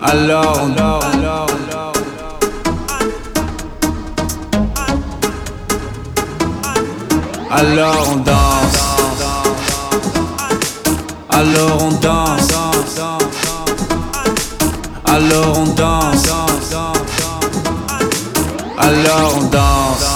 Alors on Alors on danse. Alors on danse. Alors on danse. Alors on danse.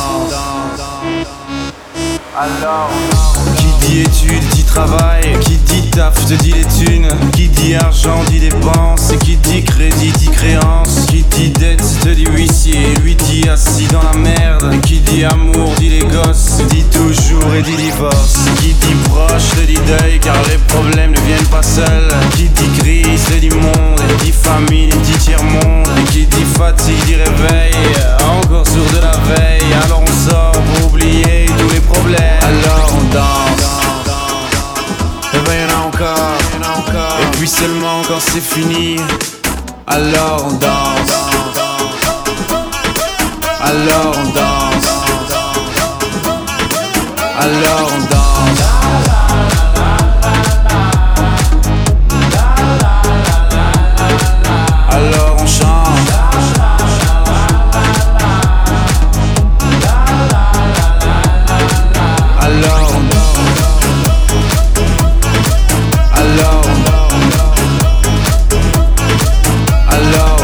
Qui dit études dit travail, qui dit taf te dit les thunes, qui dit argent dit dépenses, et qui dit crédit dit créance, qui dit dette te dit huissier, lui dit assis dans la merde, et qui dit amour dit les gosses, dit toujours et dit divorce, qui dit proche te dit deuil car les problèmes ne viennent pas seuls, qui dit crise te dit monde, et dit famine dit tiers-monde, et qui dit fatigue dit réveil, encore sourd de la veille, alors on sort pour oublier tous les problèmes. Alors on danse, et ben y'en a encore, et puis seulement quand c'est fini, alors on danse. Alors on danse. Alors on danse. Alors on chante. Alors on Alors Alors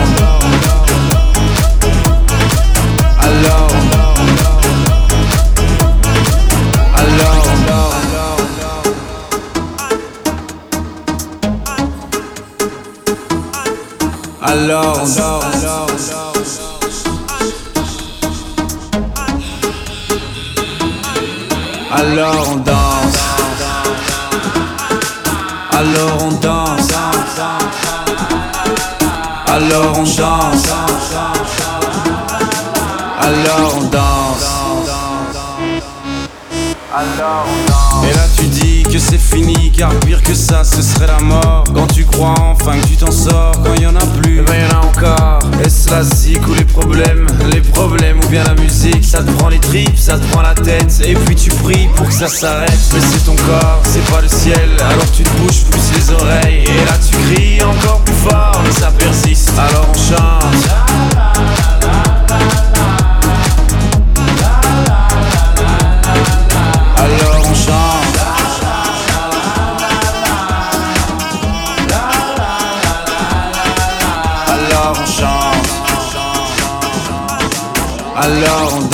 Alors on danse. Alors on danse. Alors on danse. Alors on danse. Et là tu dis que c'est fini, car pire que ça ce serait la mort. Quand tu crois enfin que tu t'en sors, quand y en a plus, ben y en a encore. Est-ce la zik ou les problèmes ou bien la musique? Ça te prend les tripes, ça te prend la tête, et puis tu pries pour que ça s'arrête. Mais c'est ton corps, c'est pas le ciel, alors tu te bouges plus les oreilles. Et là tu cries encore plus fort, mais ça persiste, alors on chante. Alors on chante. Alors on chante. Alors on